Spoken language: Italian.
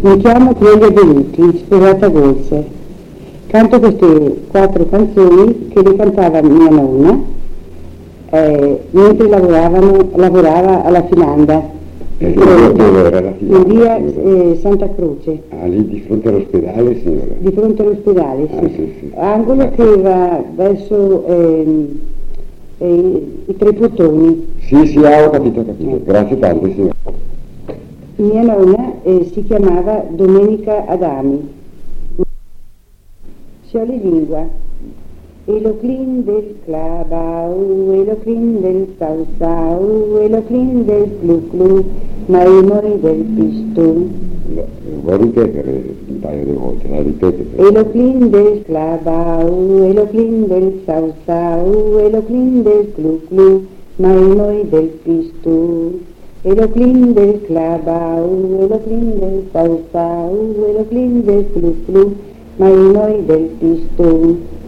Mi chiamo Clelia Benuti, sposata Golse. Canto queste 4 canzoni che le cantava mia nonna mentre lavorava alla Finanda, Dove era la in via Finanda? Santa Croce. Ah, lì di fronte all'ospedale, signora? Di fronte all'ospedale, sì. Ah, sì. Angolo che va verso i Tre Portoni. Sì, ho capito. Grazie tante, signora. Mia nonna si chiamava Domenica Adami. Scioglie lingua. E lo clean del clabau, e lo clean del sausau, e lo clean del clu, ma i mori del pistù. Vuoi ripetere un paio di volte? La ripete? E lo clean del clabau, e lo clean del sausau, e lo clean del clu, ma i mori del pistù. E lo clean del clabau, e lo clean del sausau, e lo clean del clu, ma i mori del pistù.